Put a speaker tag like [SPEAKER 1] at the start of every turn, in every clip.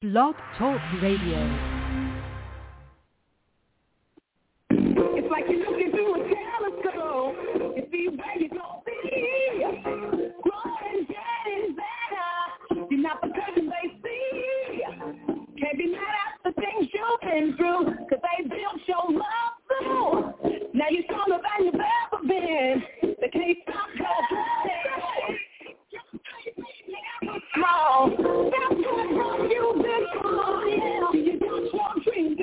[SPEAKER 1] Blog Talk Radio.
[SPEAKER 2] It's like you're looking through a telescope. You see where you're going to be. Growing, getting better. You're not the person they see. Can't be mad at the things you've been through, because they built your love through. Now you're stronger than you've ever been. They can't stop your small. That's what you've been through. You got your dreams.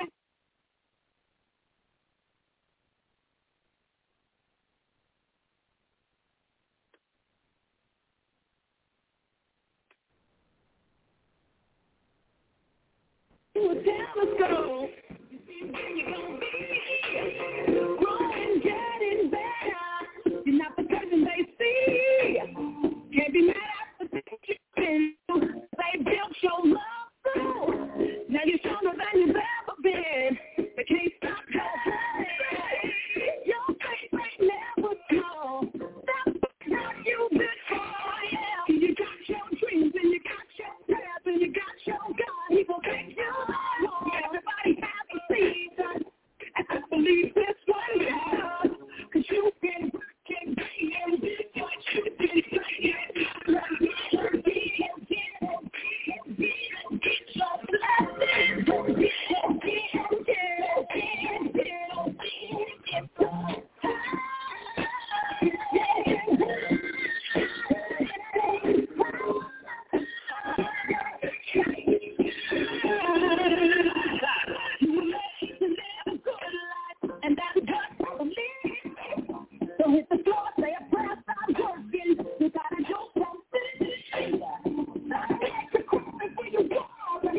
[SPEAKER 2] Let's go. You see where you're gonna be. Growing, getting better. You're not the person they see. Can't be mad at the things you've been through. They built your love through. Now you're stronger than you've ever been. They can't stop your faith ain't never gone. That's what you've been for. Yeah. You got your dreams and you got your prayers and you got your God. He will take you. Everybody has a season, and I believe this one does, because you've been working, being what you've been saying. Get your blessings. And that's good for me. So hit the floor, say a prayer, stop working. You gotta do something. Before you go,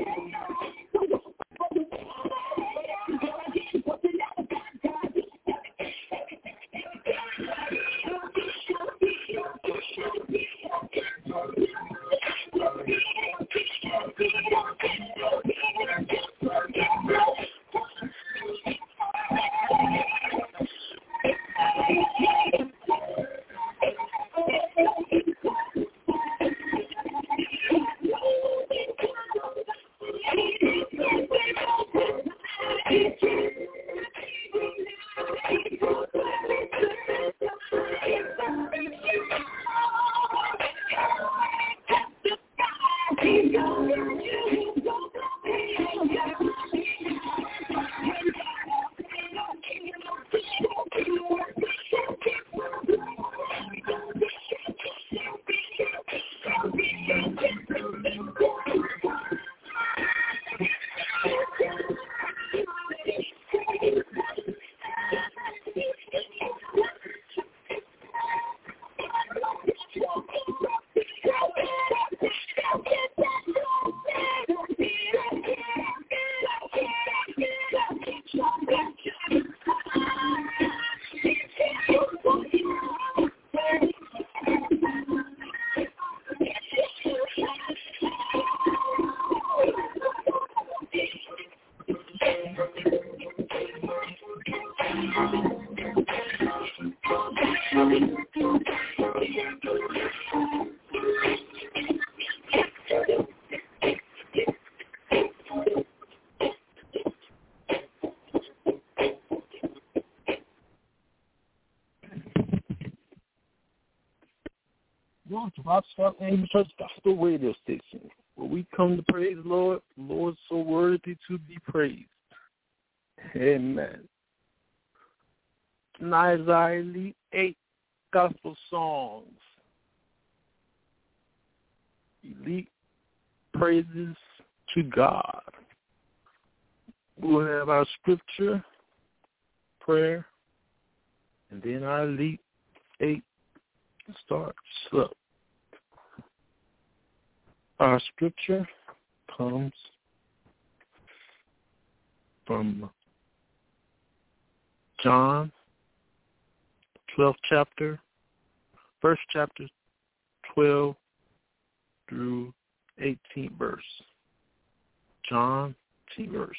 [SPEAKER 3] Rockstar Angel Church Gospel Radio Station, where we come to praise the Lord. The Lord is so worthy to be praised. Amen. Tonight is our Elite 8 Gospel Songs. Elite Praises to God. We'll have our scripture, prayer, and then our Elite 8 starts up. Our scripture comes from John, 12th chapter, first chapter, 12 through 18th verse. John, 18th verse.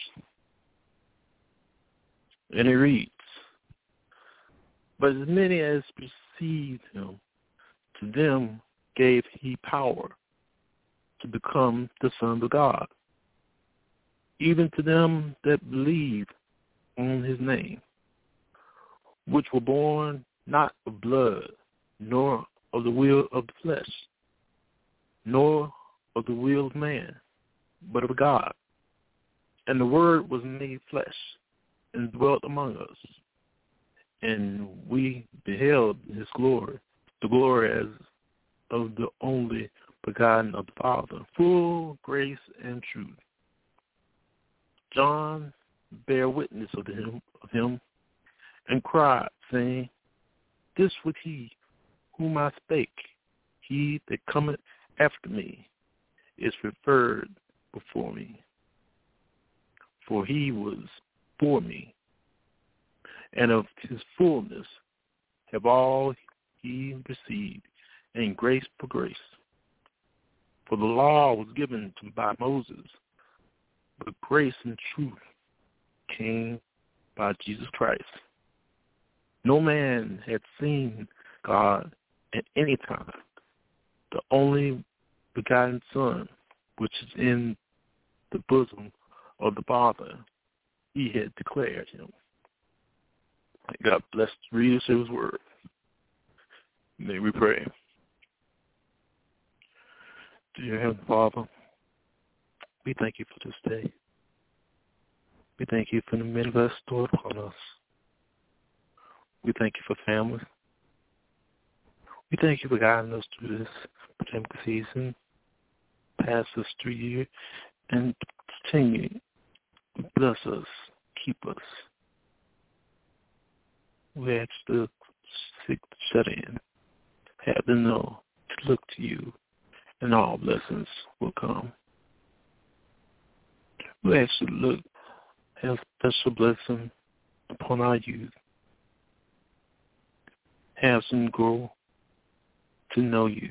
[SPEAKER 3] And it reads, "But as many as received him, to them gave he power to become the sons of God, even to them that believe on his name, which were born not of blood, nor of the will of the flesh, nor of the will of man, but of God. And the Word was made flesh and dwelt among us. And we beheld his glory, the glory as of the only begotten of the Father, full grace and truth. John bare witness of him, and cried, saying, This was he whom I spake. He that cometh after me is preferred before me, for he was for me, and of his fullness have all he received, and grace for grace. For the law was given by Moses, but grace and truth came by Jesus Christ. No man had seen God at any time. The only begotten Son, which is in the bosom of the Father, he had declared him. God bless the readers of his word. May we pray. Dear Heavenly Father, we thank you for this day. We thank you for the many blessings stored upon us. We thank you for family. We thank you for guiding us through this pandemic season, past this 3 years, and continue to bless us, keep us. We ask the sick to shut in, have them know to look to you, and all blessings will come. We ask you to look, have special blessing upon our youth. Have them grow to know you,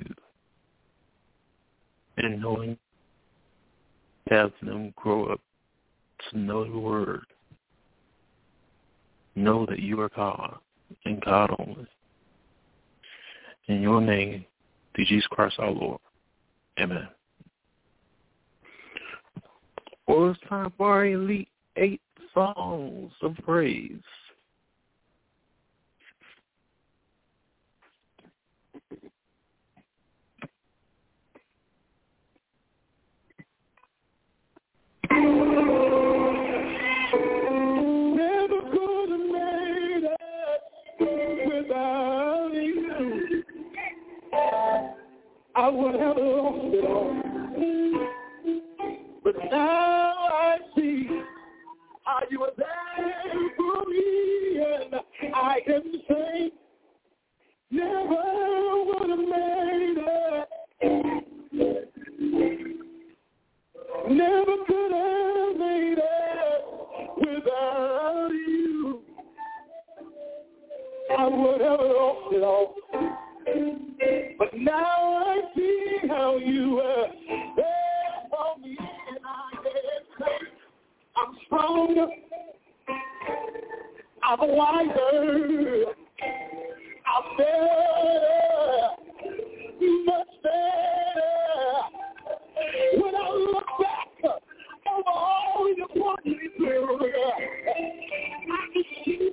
[SPEAKER 3] and knowing, have them grow up to know the word. Know that you are God and God only. In your name, through Jesus Christ our Lord. Amen. Well, it's time for our Elite 8 songs of praise.
[SPEAKER 2] Never could have made it without you. I would have lost it all. But now I see how you were there for me, and I can say, never would have made it. Never could have made it without you. I would have lost it all. But now I see how you were there for me, and I can say I'm stronger, I'm wiser, I'm better, much better. When I look back over all you brought me through, I can see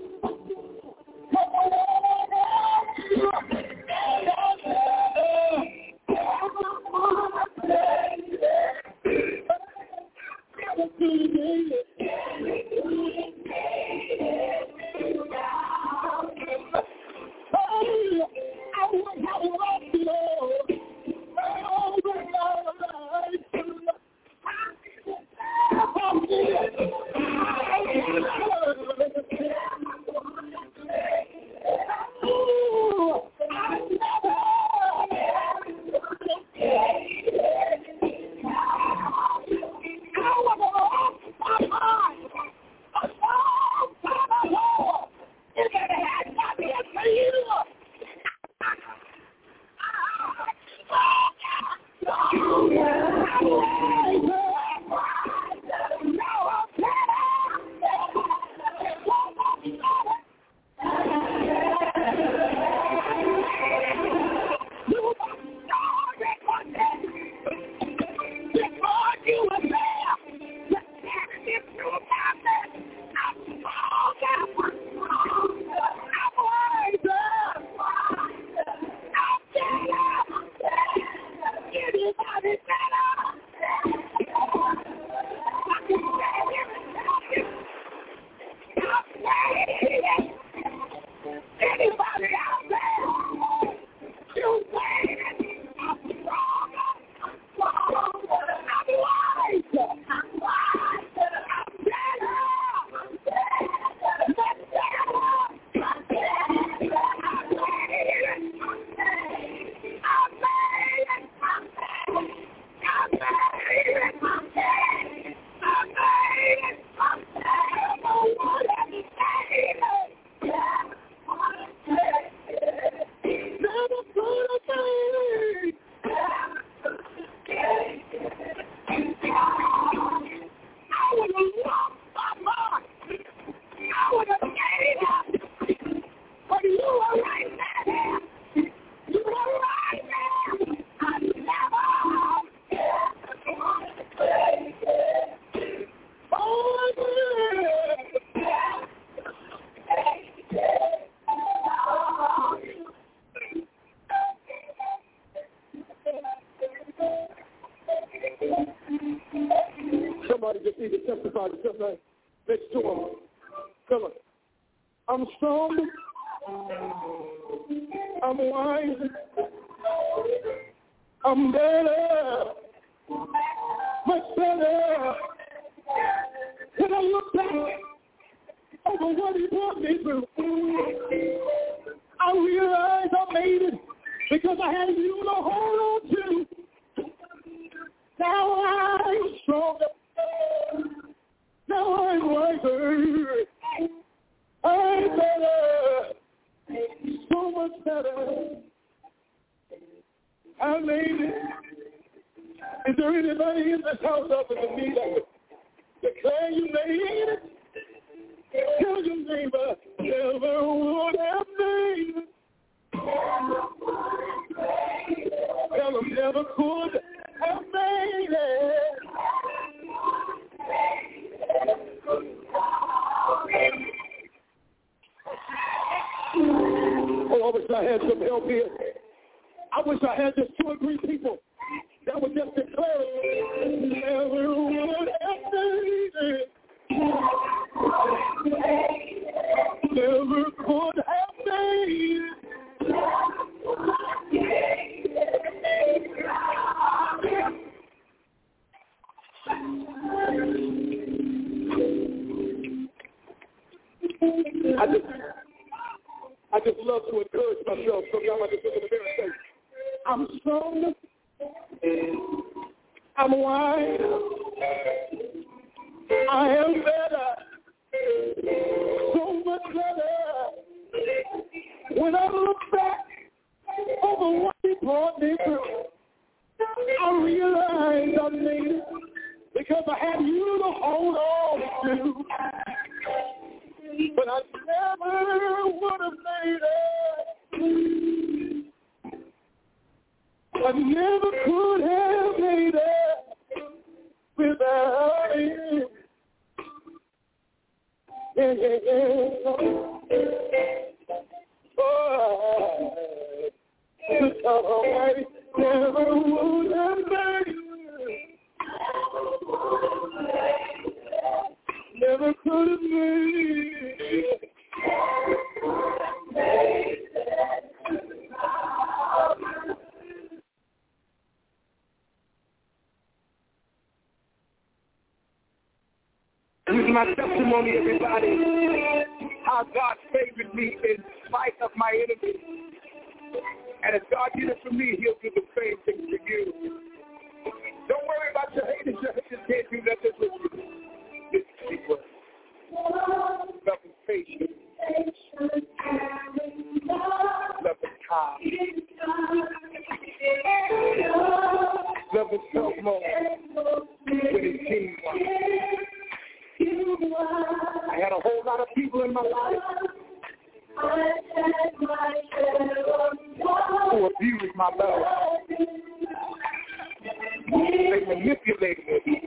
[SPEAKER 4] Somebody just need to testify to something next to him. Come on. I'm strong. I'm wise. I'm better. Much better. When I look back over what he brought me through, I realized I made it because I had you to hold on to. Now I'm stronger. Now I'm wiser. I'm better. So much better. I made it. Is there anybody in this house other than me that would declare you made it? Tell your neighbor, never would have made it. Tell them never could have made it. Oh, I wish I had some help here. I wish I had just 2 or 3 people that would just declare it. Never would have made it. Never could have made it. I just love to encourage myself. Sometimes I just look in the mirror and say, I'm strong. I'm wise. I am better. So much better. When I look back over what he brought me through, I realize I made it because I had you to hold on to. But I never would have made it. I never could have made it without you. Yeah, yeah, yeah. Oh, I never would have made it. Never could have made it. This is my testimony, everybody, how God favored me in spite of my enemies. And if God did it for me, he'll do the same thing for you. Don't worry about your haters. Your haters can't do nothing with you. This is what love is patient. Love is calm. Love is so more when it's teamwork. I had a whole lot of people in my life who abused my love. They manipulated me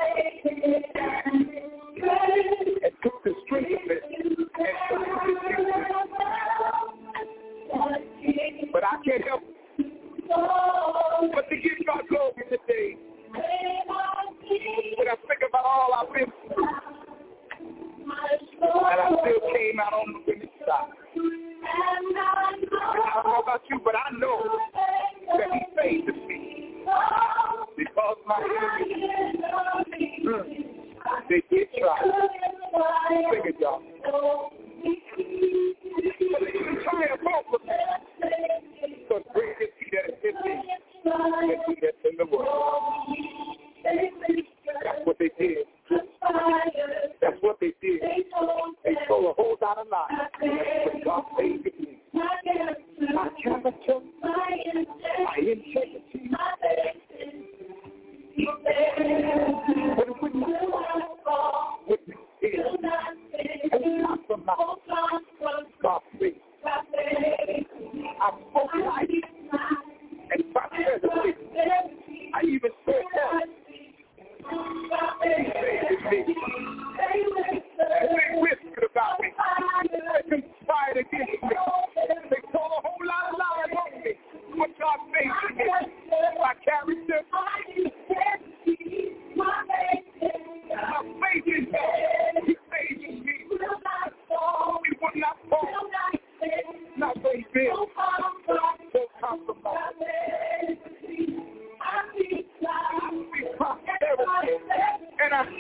[SPEAKER 4] and took the strength of it and tried to misuse it. But I can't help but to give God glory today. When I think about all I've been through, and I still came out on the winning side. I don't know about you, but I know that he favored me because my enemies, they did try. Sing it, y'all. They triumph over me. Because great is he that is in me than he that's in the world. That's what they did. That's what they did. They told a whole lot of lies. But God favored me. My character, my integrity. But it would not with me still. And not from my God faith. I spoke life and prosperity. I even spoke health. They whispered about me. They conspired against me. They told a whole lot of lies on me. But God favored me. My character,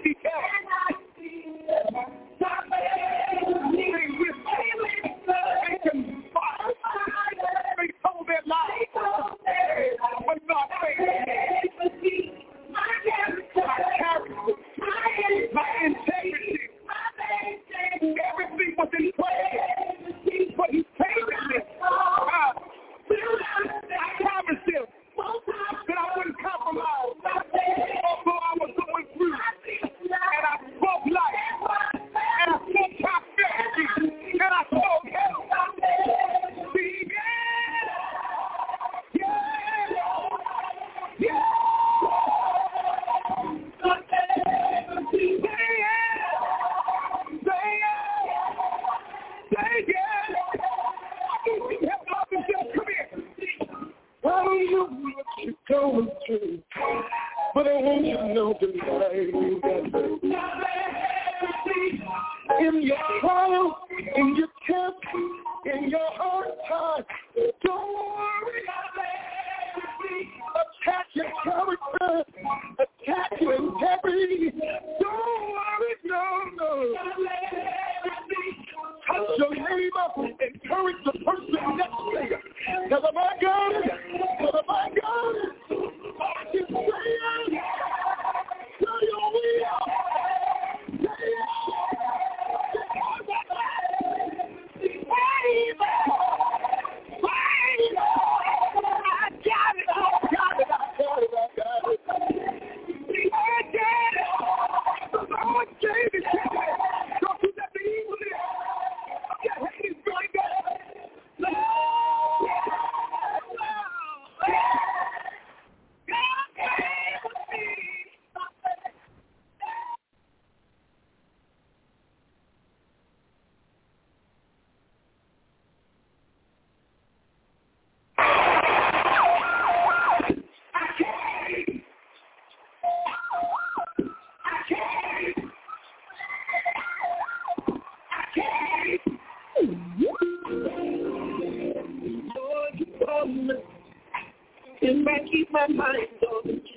[SPEAKER 4] If I keep my mind on you,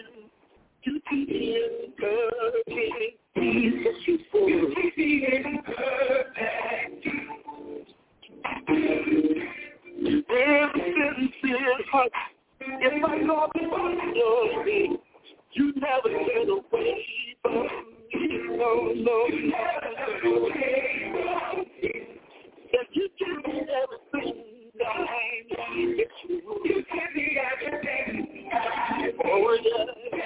[SPEAKER 4] you keep me encouraging. Jesus, you fool. You keep me encouraging. There's a sincere heart. If I go beyond your way, you never get away from me. No, no, you never get away from me. If you give me everything I need, it's you. You give me everything I need. Oh, yeah.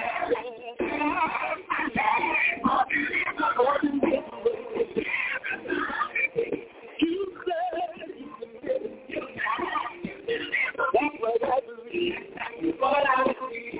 [SPEAKER 4] You said that's what I believe. What I believe.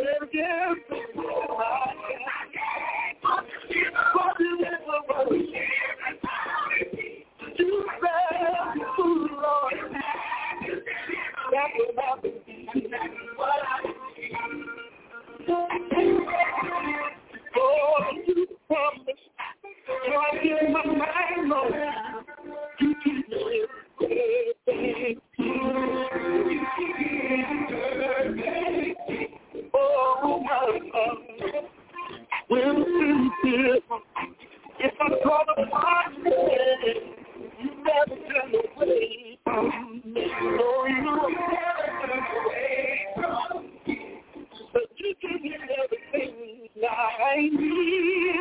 [SPEAKER 4] If I'm gonna find it, you never turn away from me. No, you never turn away from me. But you give me everything I need.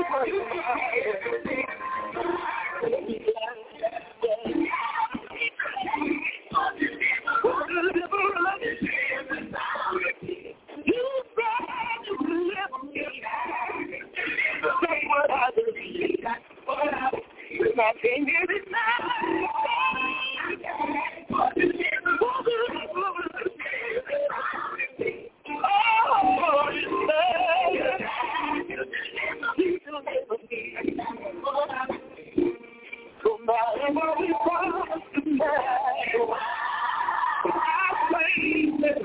[SPEAKER 4] You said you deliver me. That's what I believe. That's what I believe. I can't get it now. Oh, you said you deliver me. No matter what we promise tonight, I praise it.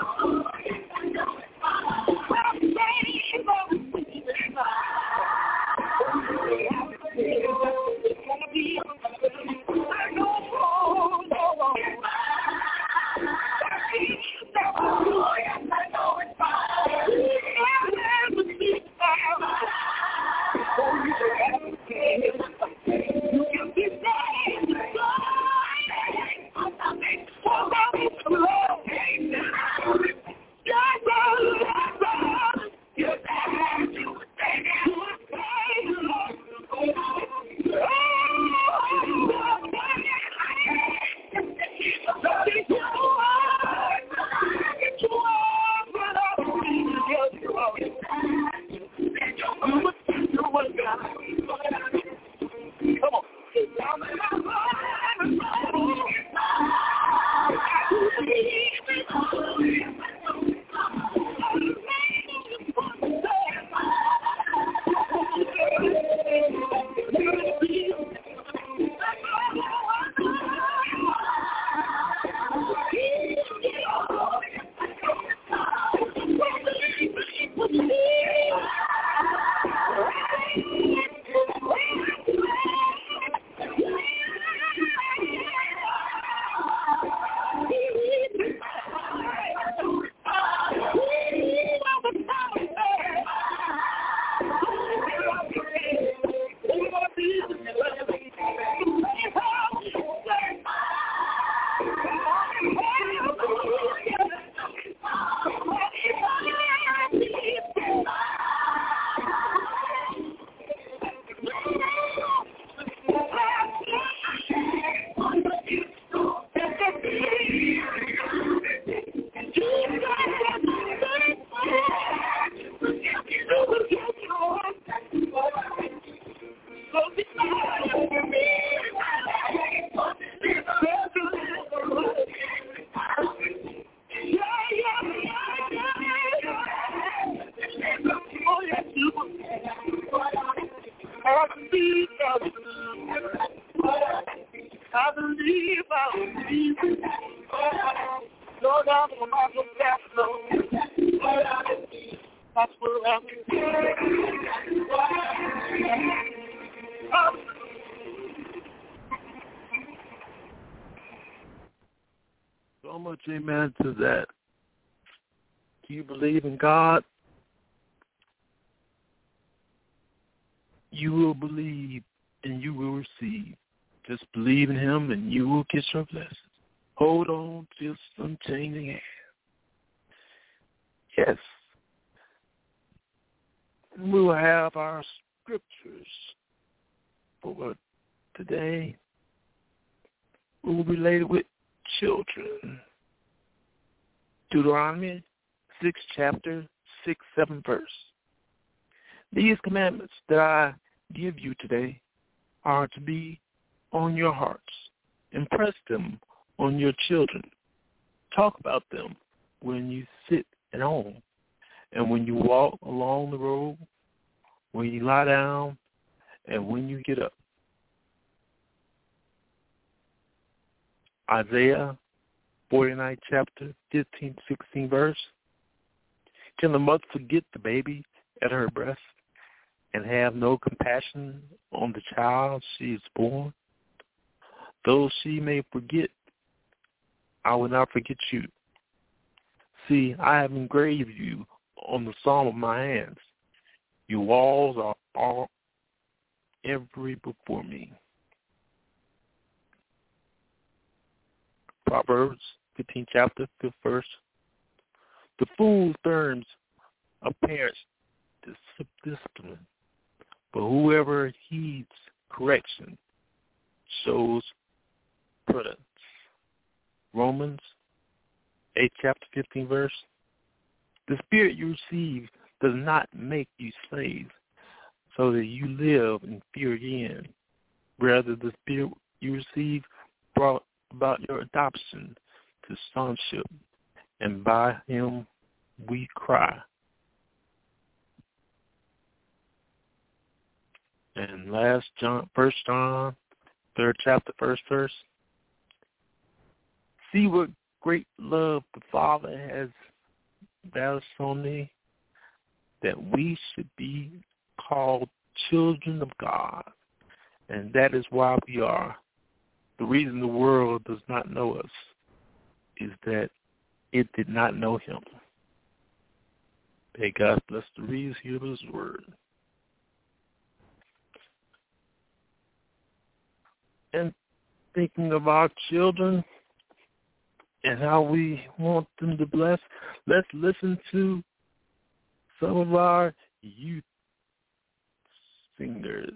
[SPEAKER 3] So much amen to that. Do you believe in God? You will believe and you will receive. Just believe in him and you will get your blessings. Hold on to some changing hand. Yes. We will have our scriptures for today. We will be related with children. Deuteronomy 6 chapter 6, 7 verse. These commandments that I give you today are to be on your hearts. Impress them on your children. Talk about them when you sit at home and when you walk along the road, when you lie down, and when you get up. Isaiah 49 chapter 15, 16 verse. Can the mother forget the baby at her breast and have no compassion on the child she is born? Though she may forget, I will not forget you. See, I have engraved you on the palm of my hands. Your walls are all every before me. Proverbs 15 chapter 5th verse. The fool turns a parent's discipline, but whoever heeds correction shows prudence. Romans 8 chapter 15 verse. The spirit you receive does not make you slaves, so that you live in fear again. Rather, the spirit you receive brought about your adoption to sonship, and by him we cry. And last John, 1 John, 3rd chapter, 1st verse. See what great love the Father has lavished on me, that we should be called children of God, and that is why we are. The reason the world does not know us is that it did not know him. May God bless the readers here of his word. and thinking of our children and how we want them to bless, let's listen to some of our youth singers.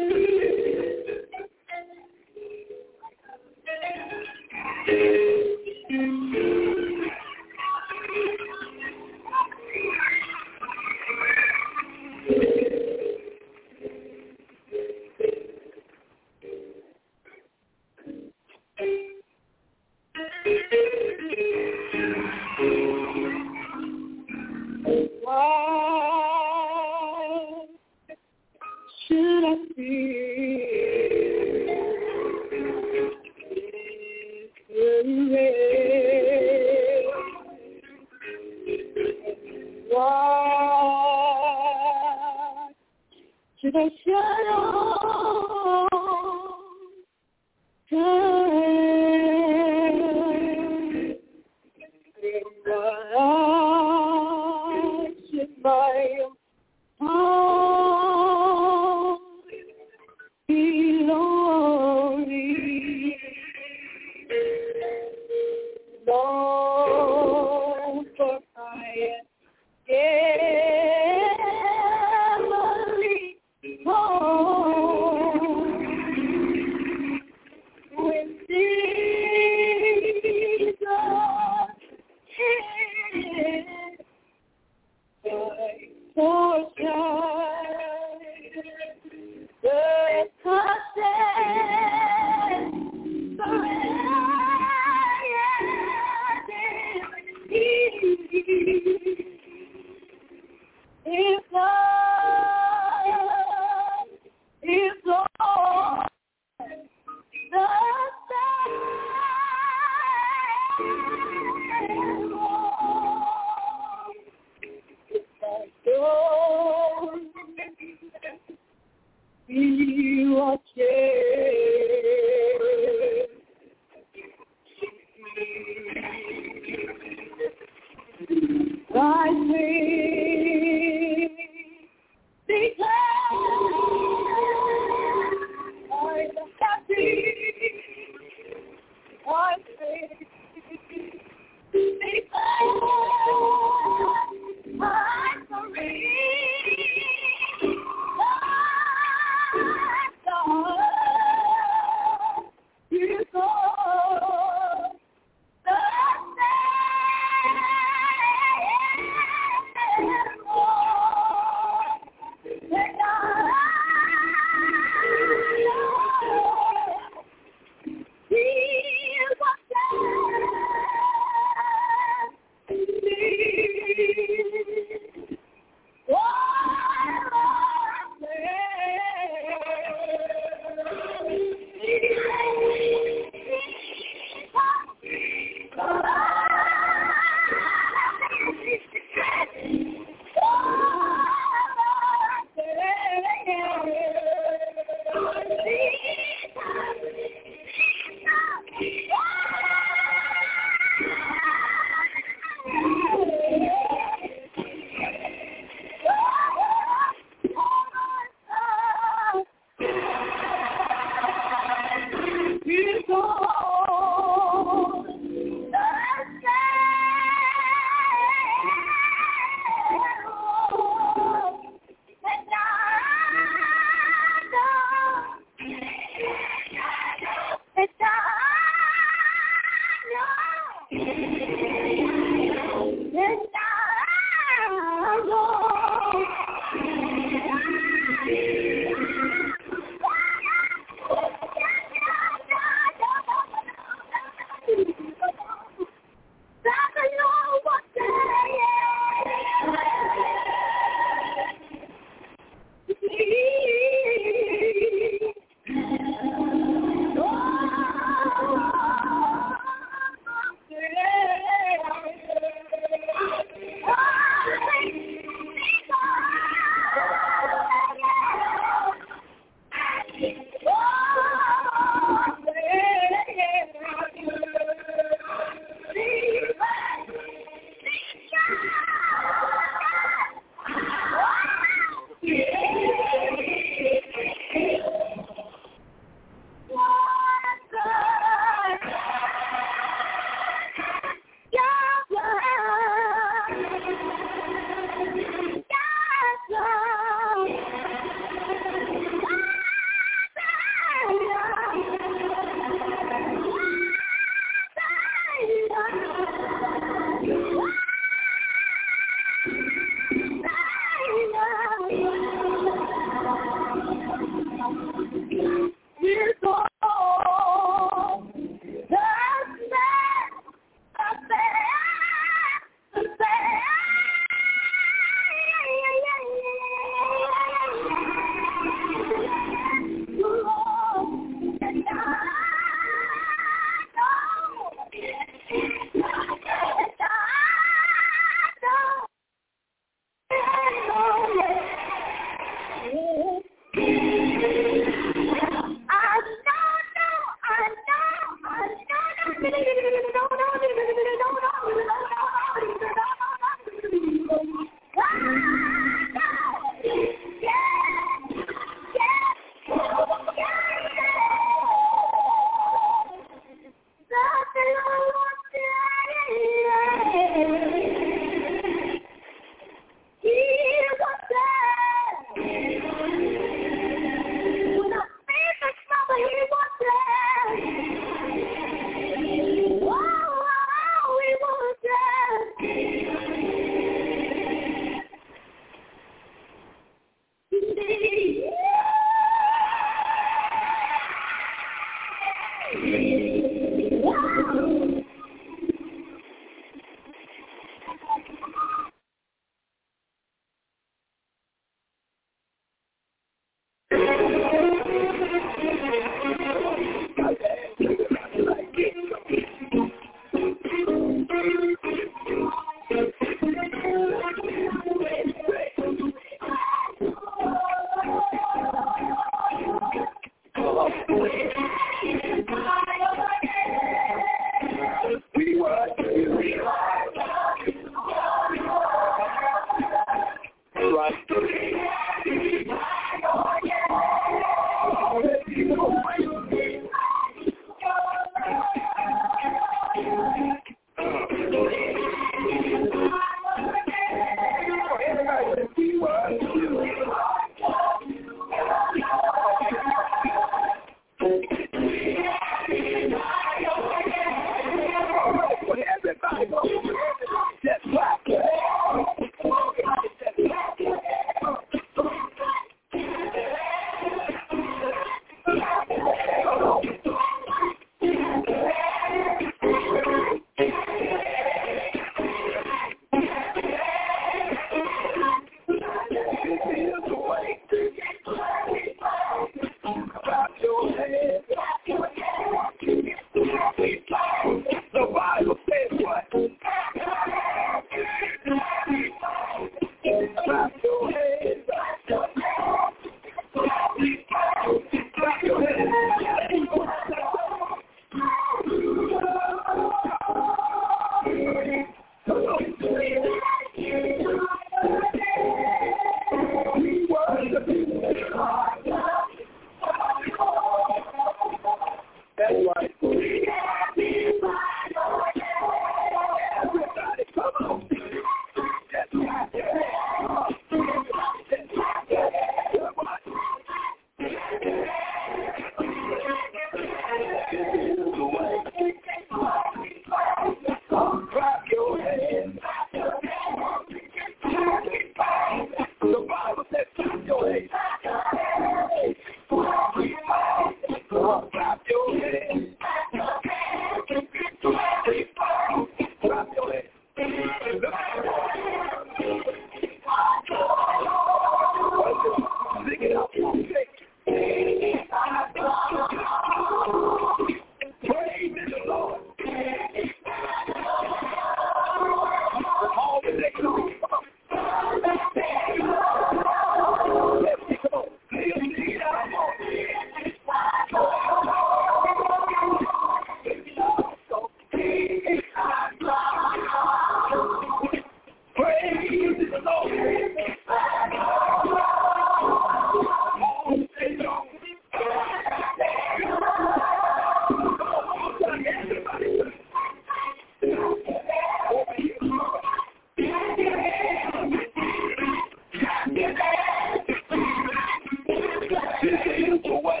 [SPEAKER 4] This ain't the way.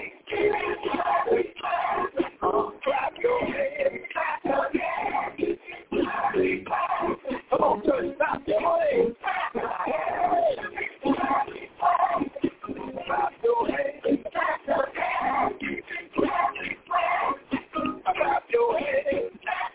[SPEAKER 4] Clap your hands. Come on, church, clap your hands. Clap your hands. Clap your hands.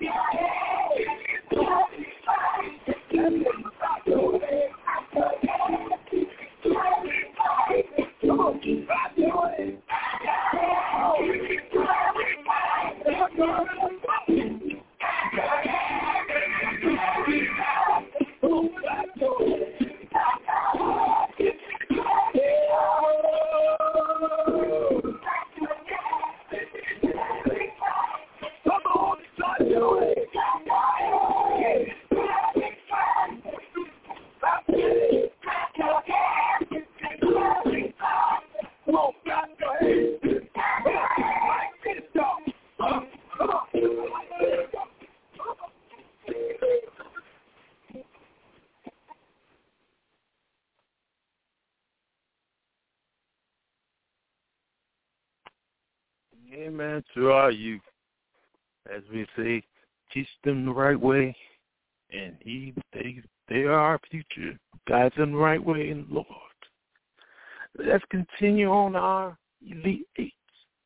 [SPEAKER 3] Amen to our youth. As we say, teach them the right way, and they are our future. Guide them the right way in the Lord. Let's continue on our Elite Eight.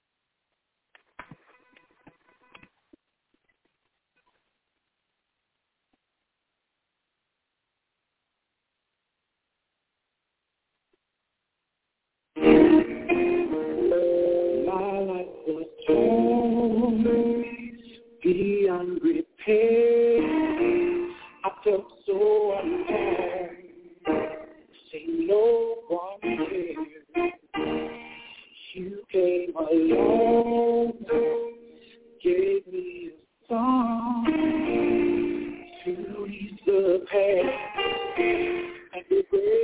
[SPEAKER 4] My life was torn beyond repair. I felt so alone. See no one here. You came along, gave me a song to ease the pain and the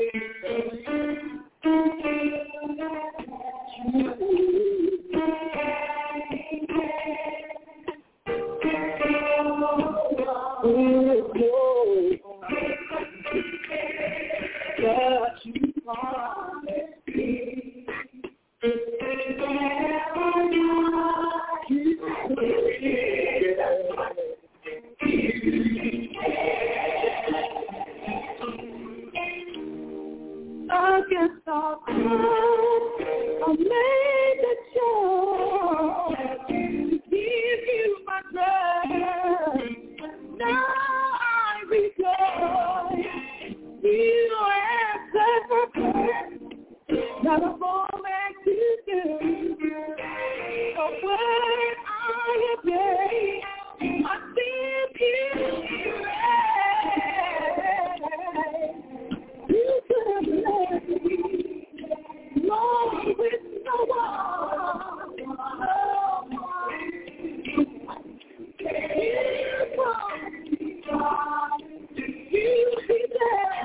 [SPEAKER 4] against all odds, I made the choice to give you my trust. Now I rejoice. You answered my prayer. Not a moment to do. The word I obey, I still give you right. You could have left me, Lord, with no one. You be there.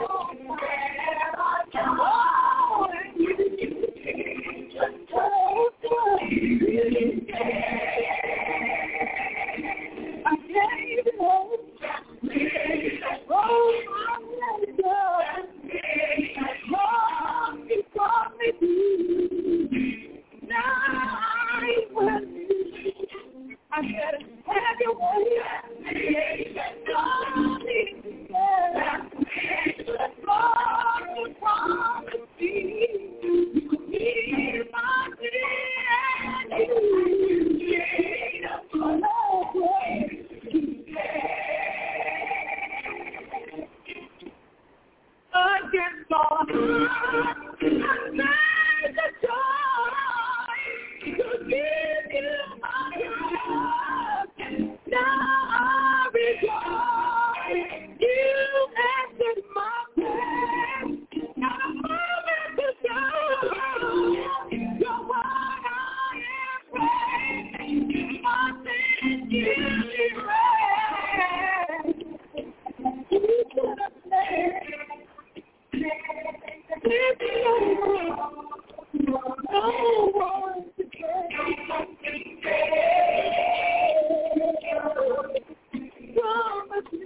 [SPEAKER 4] Oh, and you just I gave it up. Oh, Lord, you brought me through. Now I will. I said, have your way. God is there. Lord, you promised me. You need my hand. Against all odds, I made the choice to give you my love. Now I rejoice. You answered my prayer. Not a moment to go. You're what I am praying. My sin gives me rest. You could have said. No one to promise me.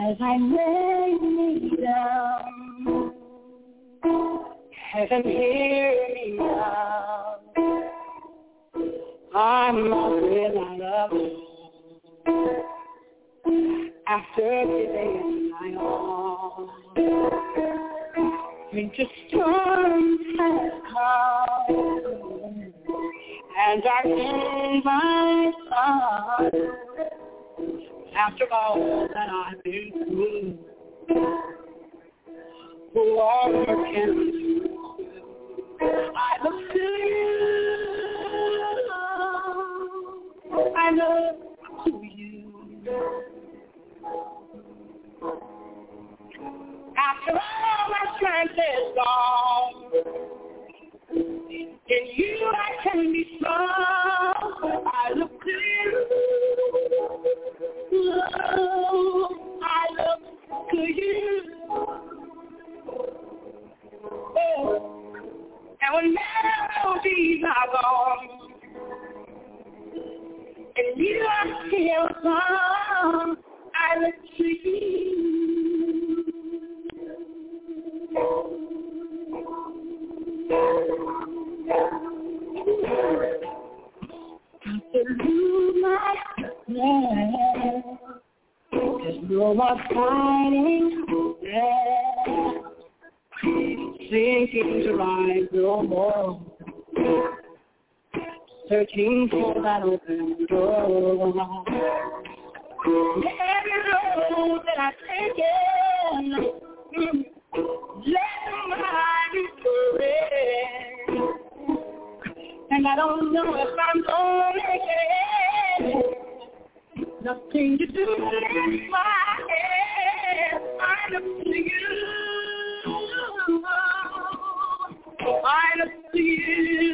[SPEAKER 2] as I lay me down. Heaven, hear me now. I'm afraid I love you. After giving my all, winter storms have come, and darkened my heart. After all that I've been through, what can we do? I look to you. I look to you. After all my strength is gone, in you I can be strong. I look to you. I look to you. Oh, and when melodies are gone, and you are still gone, I look to you. Through my life, there's no more fighting there. Sinking to rise no more, searching for that open door. Every road that I've taken, let my be correct. And I don't know if I'm gonna make it. Nothing to do with my head. I look to you. I look to you.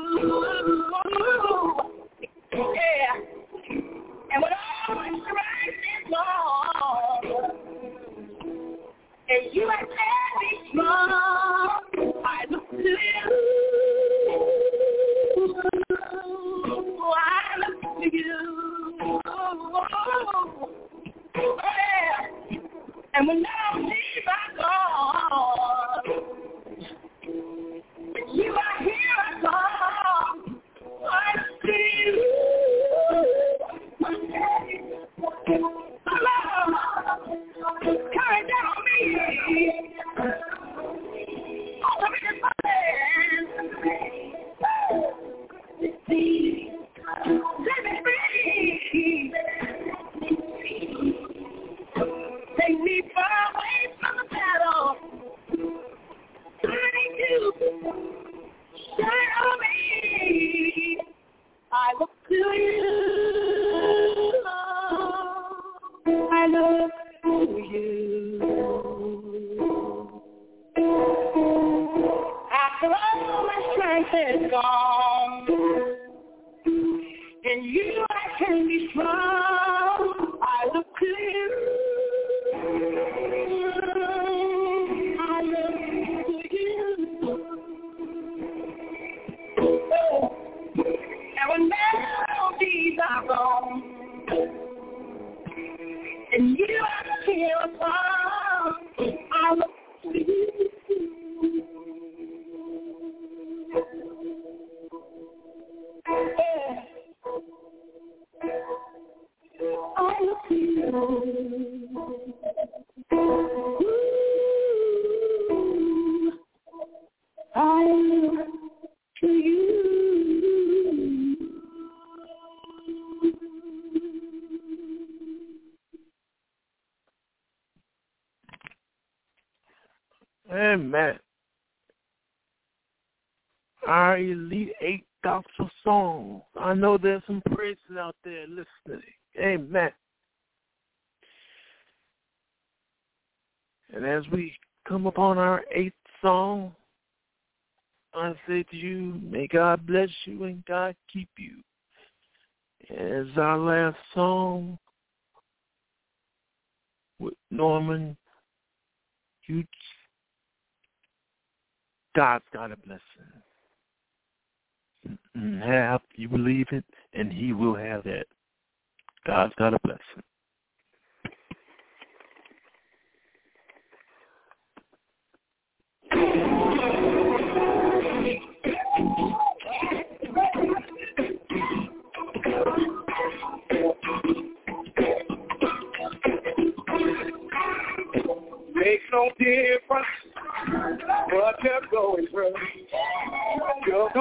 [SPEAKER 2] Yeah. And when all my strength is gone, and you are very strong, I look to you. I look to you. Yeah. And when all these are gone, you are here at all. I look to you. Coming down on me. All of it in my hands. Set me free. Take me far away from the battle. I need you. Shine on me. I look to you. I look to you. After all my strength is gone, in you I can be strong. I look to you. I look to you. Oh. And when melodies are gone, and you are still gone, I look to you. Yeah. I look to you. Ooh, I look to you.
[SPEAKER 3] Amen. Our Elite 8 gospel songs. I know there's some praises out there listening. Amen. And as we come upon our 8th song, I say to you, may God bless you and God keep you. As our last song with Norman Hughes, God's got a blessing. Have you believe it, and he will have that. God's got a blessing.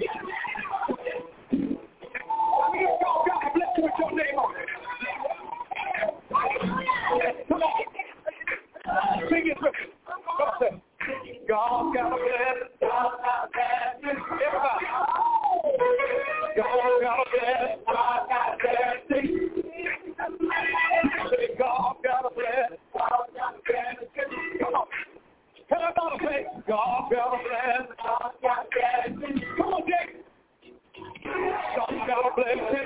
[SPEAKER 4] God bless you with your name on it. Come on. Sing it with me. Come on. God got a blessing. God got a blessing. Everybody. God got a blessing. God got a blessing. God got a blessing. God got a blessing. Come on. Everybody say, God got a blessing. God got a blessing. Come on, Jake. God got a blessing.